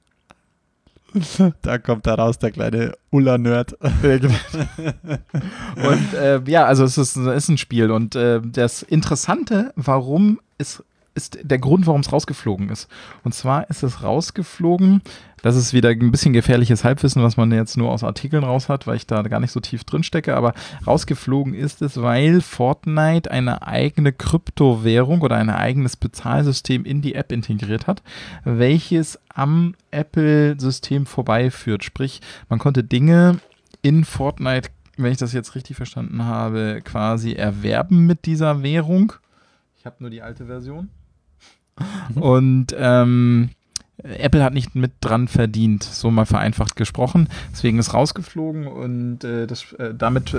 Da kommt da raus der kleine Ulla-Nerd. Und ja, also es ist ein Spiel und das Interessante, ist der Grund, warum es rausgeflogen ist. Und zwar ist es rausgeflogen, das ist wieder ein bisschen gefährliches Halbwissen, was man jetzt nur aus Artikeln raus hat, weil ich da gar nicht so tief drin stecke, aber rausgeflogen ist es, weil Fortnite eine eigene Kryptowährung oder ein eigenes Bezahlsystem in die App integriert hat, welches am Apple-System vorbeiführt. Sprich, man konnte Dinge in Fortnite, wenn ich das jetzt richtig verstanden habe, quasi erwerben mit dieser Währung. Ich habe nur die alte Version. Und Apple hat nicht mit dran verdient, so mal vereinfacht gesprochen. Deswegen ist rausgeflogen und damit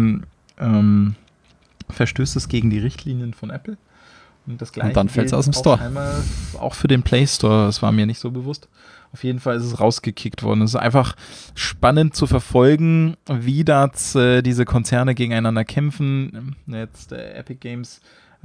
verstößt es gegen die Richtlinien von Apple. Und das Gleiche und dann fällt es aus dem Store. Auch für den Play Store, das war mir nicht so bewusst. Auf jeden Fall ist es rausgekickt worden. Es ist einfach spannend zu verfolgen, wie diese Konzerne gegeneinander kämpfen. Jetzt Epic Games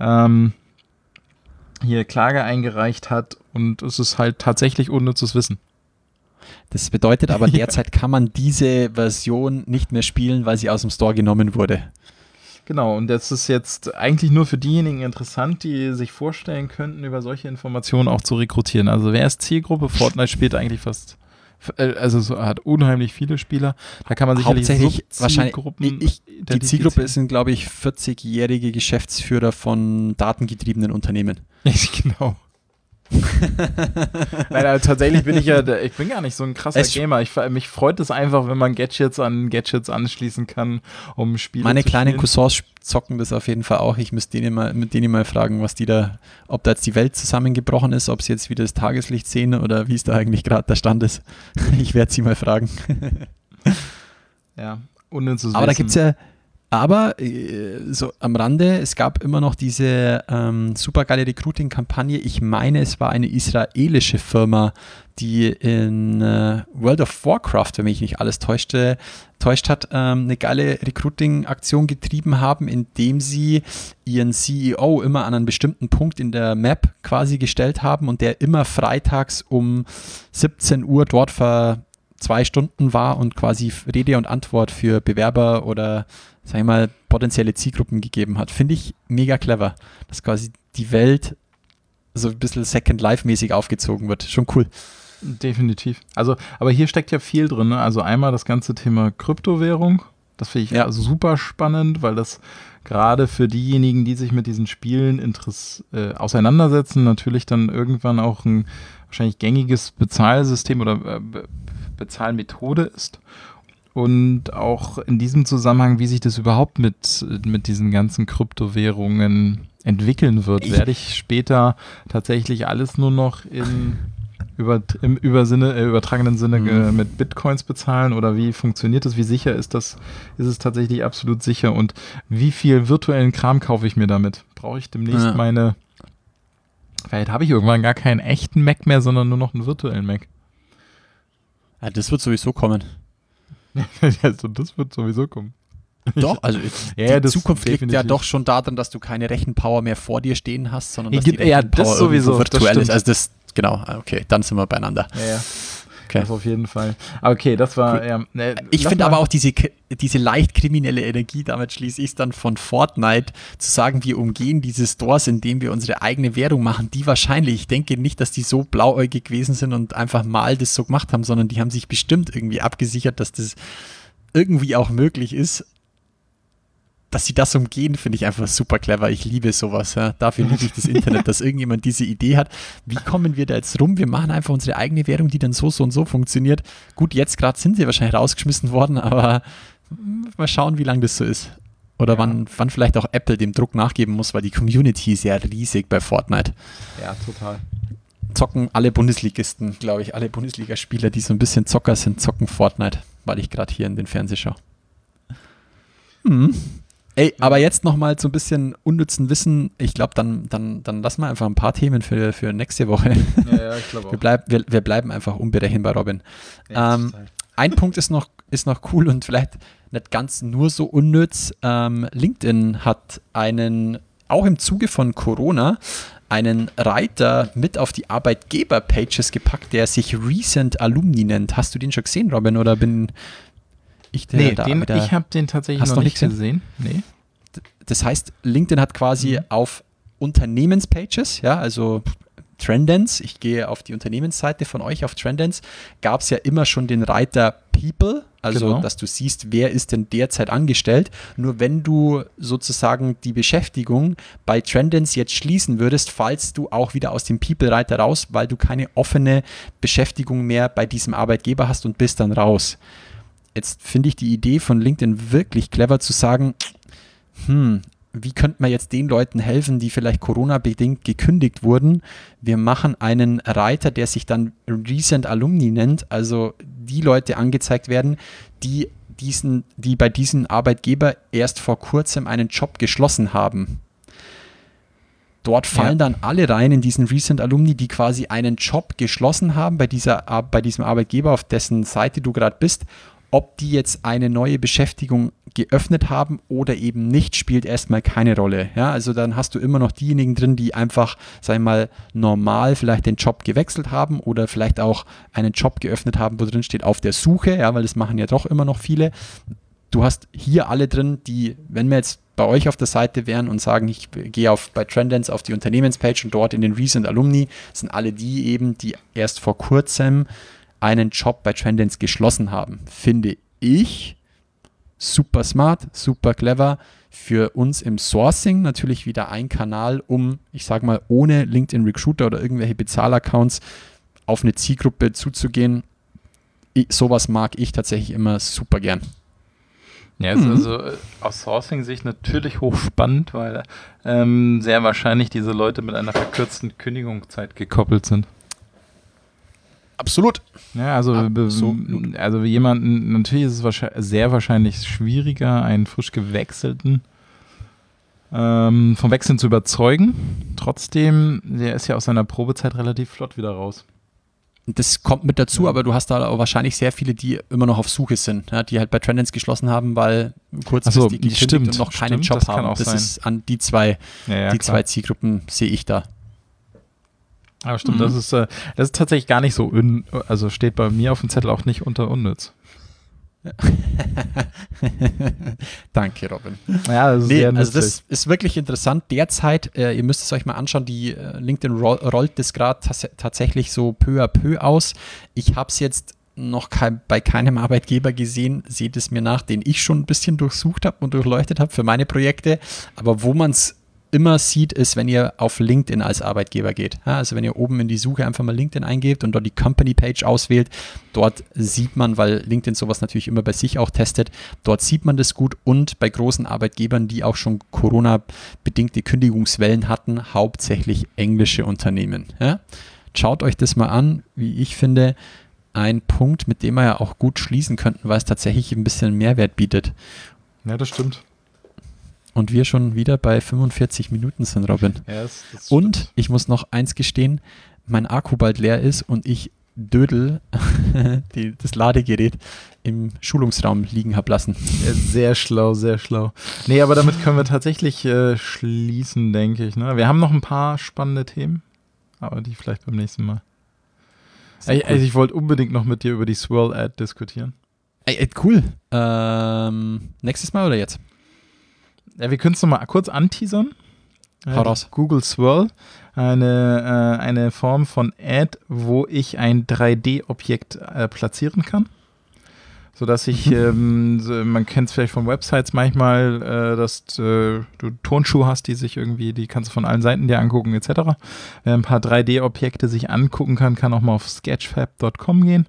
hier Klage eingereicht hat und es ist halt tatsächlich unnützes Wissen. Das bedeutet aber, derzeit kann man diese Version nicht mehr spielen, weil sie aus dem Store genommen wurde. Genau, und das ist jetzt eigentlich nur für diejenigen interessant, die sich vorstellen könnten, über solche Informationen auch zu rekrutieren. Also wer ist Zielgruppe? Fortnite spielt eigentlich hat unheimlich viele Spieler. Da kann man sicherlich hauptsächlich wahrscheinlich die Zielgruppe sind, glaube ich, 40-jährige Geschäftsführer von datengetriebenen Unternehmen. Genau. Nein, aber tatsächlich bin ich bin gar nicht so ein krasser Gamer. Mich freut es einfach, wenn man Gadgets an Gadgets anschließen kann, um Spiele Meine zu kleinen spielen. Cousins zocken das auf jeden Fall auch. Ich müsste mit denen mal fragen, ob da jetzt die Welt zusammengebrochen ist, ob sie jetzt wieder das Tageslicht sehen oder wie es da eigentlich gerade der Stand ist. Ich werde sie mal fragen. Ja, unnützes Aber da Wissen. gibt es ja, so am Rande, es gab immer noch diese super geile Recruiting-Kampagne. Ich meine, es war eine israelische Firma, die in World of Warcraft, wenn mich nicht alles täuscht hat, eine geile Recruiting-Aktion getrieben haben, indem sie ihren CEO immer an einen bestimmten Punkt in der Map quasi gestellt haben und der immer freitags um 17 Uhr dort 2 Stunden war und quasi Rede und Antwort für Bewerber oder, sag ich mal, potenzielle Zielgruppen gegeben hat. Finde ich mega clever, dass quasi die Welt so ein bisschen Second Life-mäßig aufgezogen wird. Schon cool. Definitiv. Also, aber hier steckt ja viel drin. Ne? Also einmal das ganze Thema Kryptowährung. Das finde ich also super spannend, weil das gerade für diejenigen, die sich mit diesen Spielen auseinandersetzen, natürlich dann irgendwann auch ein wahrscheinlich gängiges Bezahlsystem oder Bezahlmethode ist. Und auch in diesem Zusammenhang, wie sich das überhaupt mit diesen ganzen Kryptowährungen entwickeln wird, werde ich später tatsächlich alles nur noch im übertragenen Sinne mit Bitcoins bezahlen oder wie funktioniert das, wie sicher ist das, ist es tatsächlich absolut sicher und wie viel virtuellen Kram kaufe ich mir damit? Brauche ich demnächst vielleicht habe ich irgendwann gar keinen echten Mac mehr, sondern nur noch einen virtuellen Mac. Ja, das wird sowieso kommen. Also das wird sowieso kommen. Doch, also die Zukunft liegt ja doch schon daran, dass du keine Rechenpower mehr vor dir stehen hast, sondern dass die Rechenpower das sowieso virtuell ist. Also das, genau, okay, dann sind wir beieinander. Ja. Okay. Das auf jeden Fall. Okay, das war cool. Ich finde aber auch diese leicht kriminelle Energie, damit schließe ich es dann von Fortnite, zu sagen, wir umgehen diese Stores, indem wir unsere eigene Währung machen, die wahrscheinlich, ich denke nicht, dass die so blauäugig gewesen sind und einfach mal das so gemacht haben, sondern die haben sich bestimmt irgendwie abgesichert, dass das irgendwie auch möglich ist. Dass sie das umgehen, finde ich einfach super clever. Ich liebe sowas. Ja. Dafür liebe ich das Internet, dass irgendjemand diese Idee hat. Wie kommen wir da jetzt rum? Wir machen einfach unsere eigene Währung, die dann so und so funktioniert. Gut, jetzt gerade sind sie wahrscheinlich rausgeschmissen worden, aber mal schauen, wie lange das so ist. Oder wann vielleicht auch Apple dem Druck nachgeben muss, weil die Community ist ja riesig bei Fortnite. Ja, total. Zocken alle Bundesligisten, glaube ich, alle Bundesligaspieler, die so ein bisschen Zocker sind, zocken Fortnite, weil ich gerade hier in den Fernseh schaue. Ey, aber jetzt nochmal so ein bisschen unnützen Wissen. Ich glaube, dann lassen wir einfach ein paar Themen für nächste Woche. Ja, ich glaube auch. Wir bleiben einfach unberechenbar, Robin. Ja, ein Punkt ist noch cool und vielleicht nicht ganz nur so unnütz. LinkedIn hat auch im Zuge von Corona, einen Reiter mit auf die Arbeitgeber-Pages gepackt, der sich Recent Alumni nennt. Hast du den schon gesehen, Robin, oder bin ich ich habe den tatsächlich noch nicht gesehen. Nee. Das heißt, LinkedIn hat quasi auf Unternehmenspages, ja, also Trendance, ich gehe auf die Unternehmensseite von euch auf Trendance, gab es ja immer schon den Reiter People, also dass du siehst, wer ist denn derzeit angestellt. Nur wenn du sozusagen die Beschäftigung bei Trendance jetzt schließen würdest, fallst du auch wieder aus dem People-Reiter raus, weil du keine offene Beschäftigung mehr bei diesem Arbeitgeber hast und bist dann raus. Jetzt finde ich die Idee von LinkedIn wirklich clever zu sagen, wie könnte man jetzt den Leuten helfen, die vielleicht Corona-bedingt gekündigt wurden? Wir machen einen Reiter, der sich dann Recent Alumni nennt, also die Leute angezeigt werden, die bei diesem Arbeitgeber erst vor kurzem einen Job geschlossen haben. Dort fallen dann alle rein in diesen Recent Alumni, die quasi einen Job geschlossen haben bei diesem Arbeitgeber, auf dessen Seite du gerade bist. Ob die jetzt eine neue Beschäftigung geöffnet haben oder eben nicht, spielt erstmal keine Rolle. Ja, also dann hast du immer noch diejenigen drin, die einfach, sag ich mal, normal vielleicht den Job gewechselt haben oder vielleicht auch einen Job geöffnet haben, wo drin steht auf der Suche, ja, weil das machen ja doch immer noch viele. Du hast hier alle drin, die, wenn wir jetzt bei euch auf der Seite wären und sagen, ich gehe bei Trendance auf die Unternehmenspage und dort in den Recent Alumni, sind alle die eben, die erst vor kurzem einen Job bei Trendance geschlossen haben. Finde ich super smart, super clever, für uns im Sourcing natürlich wieder ein Kanal, um, ich sage mal, ohne LinkedIn Recruiter oder irgendwelche Bezahlaccounts auf eine Zielgruppe zuzugehen. Sowas mag ich tatsächlich immer super gern. Ja, ist also aus Sourcing-Sicht natürlich hochspannend, weil sehr wahrscheinlich diese Leute mit einer verkürzten Kündigungszeit gekoppelt sind. Absolut. Ja, also jemanden, natürlich ist es sehr wahrscheinlich schwieriger, einen frisch gewechselten vom Wechseln zu überzeugen. Trotzdem, der ist ja aus seiner Probezeit relativ flott wieder raus. Das kommt mit dazu, aber du hast da auch wahrscheinlich sehr viele, die immer noch auf Suche sind, ja, die halt bei Trendance geschlossen haben, weil kurzfristig gekündigt und noch keinen Job das haben. Kann auch das sein. ist an die zwei Zielgruppen sehe ich da. Aber stimmt, das ist tatsächlich gar nicht so, also steht bei mir auf dem Zettel auch nicht unter unnütz. Danke, Robin. Ja, das ist sehr nützlich. Also das ist wirklich interessant. Derzeit, ihr müsst es euch mal anschauen, die LinkedIn rollt das gerade tatsächlich so peu à peu aus. Ich habe es jetzt noch bei keinem Arbeitgeber gesehen, seht es mir nach, den ich schon ein bisschen durchsucht habe und durchleuchtet habe für meine Projekte. Aber wo man es immer sieht, ist, wenn ihr auf LinkedIn als Arbeitgeber geht. Ja, also wenn ihr oben in die Suche einfach mal LinkedIn eingebt und dort die Company-Page auswählt, dort sieht man, weil LinkedIn sowas natürlich immer bei sich auch testet, dort sieht man das gut und bei großen Arbeitgebern, die auch schon Corona-bedingte Kündigungswellen hatten, hauptsächlich englische Unternehmen. Ja? Schaut euch das mal an, wie ich finde, ein Punkt, mit dem wir ja auch gut schließen könnten, weil es tatsächlich ein bisschen Mehrwert bietet. Ja, das stimmt. Und wir schon wieder bei 45 Minuten sind, Robin. Ja, das und ich muss noch eins gestehen, mein Akku bald leer ist und ich Dödel das Ladegerät im Schulungsraum liegen habe lassen. Ja, sehr schlau, sehr schlau. Nee, aber damit können wir tatsächlich schließen, denke ich. Ne? Wir haben noch ein paar spannende Themen, aber die vielleicht beim nächsten Mal. Cool. Also ich wollte unbedingt noch mit dir über die Swirl-Ad diskutieren. Cool. Nächstes Mal oder jetzt? Ja, wir können es nochmal kurz anteasern. Hau raus. Google Swirl, eine Form von Ad, wo ich ein 3D-Objekt platzieren kann. Sodass ich, man kennt es vielleicht von Websites manchmal, dass du Turnschuhe hast, die kannst du von allen Seiten dir angucken, etc. Wer ein paar 3D-Objekte sich angucken kann auch mal auf sketchfab.com gehen.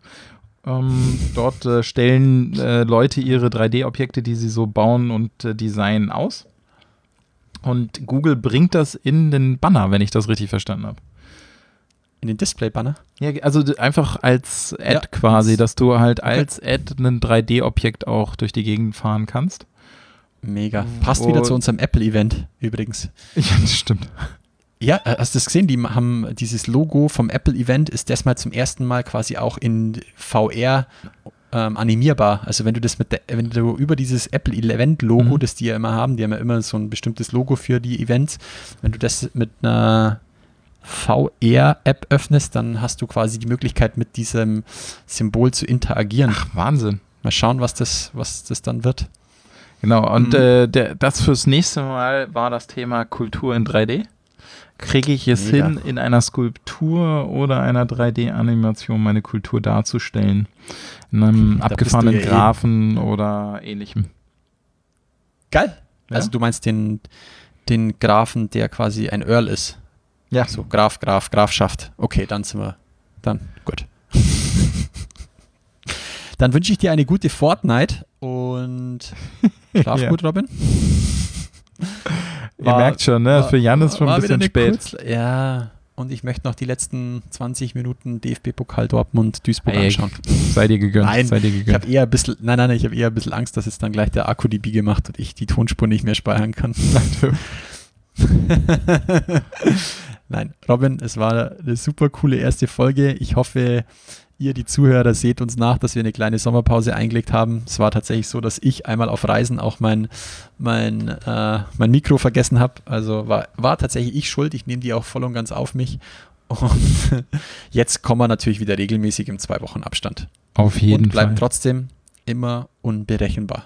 Dort stellen Leute ihre 3D-Objekte, die sie so bauen und designen, aus. Und Google bringt das in den Banner, wenn ich das richtig verstanden habe. In den Display-Banner? Ja, also einfach als Ad quasi, dass du halt als Ad ein 3D-Objekt auch durch die Gegend fahren kannst. Mega. Passt wieder zu unserem Apple-Event übrigens. Ja, das stimmt. Ja, hast du das gesehen? Die haben dieses Logo vom Apple-Event ist das mal zum ersten Mal quasi auch in VR animierbar. Also wenn du über dieses Apple-Event-Logo, das die ja immer haben, die haben ja immer so ein bestimmtes Logo für die Events, wenn du das mit einer VR-App öffnest, dann hast du quasi die Möglichkeit, mit diesem Symbol zu interagieren. Ach, Wahnsinn. Mal schauen, was das dann wird. Genau, und das fürs nächste Mal war das Thema Kultur in 3D. Kriege ich es hin, in einer Skulptur oder einer 3D-Animation meine Kultur darzustellen? In einem abgefahrenen Graphen oder ähnlichem. Geil. Ja? Also du meinst den Graphen, der quasi ein Earl ist. Ja. So Grafschaft. Okay, dann gut. Dann wünsche ich dir eine gute Fortnite und schlaf gut, Robin. Ihr merkt schon, ne? Für Jan ist schon ein bisschen spät. Ja, und ich möchte noch die letzten 20 Minuten DFB-Pokal Dortmund-Duisburg anschauen. Sei dir gegönnt. Ich habe eher ein bisschen Angst, dass jetzt dann gleich der Akku die Biege macht und ich die Tonspur nicht mehr speichern kann. Nein, Robin, es war eine super coole erste Folge. Ich hoffe, ihr, die Zuhörer, seht uns nach, dass wir eine kleine Sommerpause eingelegt haben. Es war tatsächlich so, dass ich einmal auf Reisen auch mein Mikro vergessen habe. Also war tatsächlich ich schuld. Ich nehme die auch voll und ganz auf mich. Und jetzt kommen wir natürlich wieder regelmäßig im 2 Wochen Abstand. Auf jeden Fall. Und bleiben trotzdem immer unberechenbar.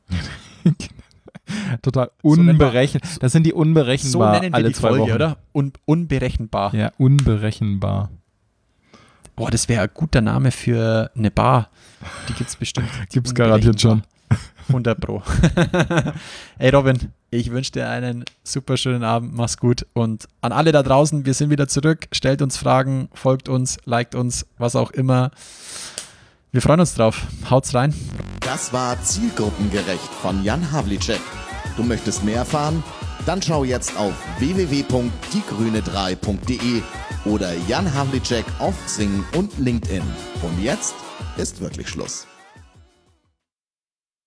Total unberechenbar. Das sind die unberechenbar. So nennen wir alle die 2 Folge, Wochen. oder? Unberechenbar. Ja, unberechenbar. Boah, das wäre ein guter Name für eine Bar. Die gibt es bestimmt. Gibt es garantiert schon. 100 Pro. Ey Robin, ich wünsche dir einen super schönen Abend, mach's gut und an alle da draußen, wir sind wieder zurück, stellt uns Fragen, folgt uns, liked uns, was auch immer. Wir freuen uns drauf. Haut's rein. Das war Zielgruppengerecht von Jan Havlicek. Du möchtest mehr erfahren? Dann schau jetzt auf www.diegrüne3.de oder Jan Havlicek auf Xing und LinkedIn. Und jetzt ist wirklich Schluss.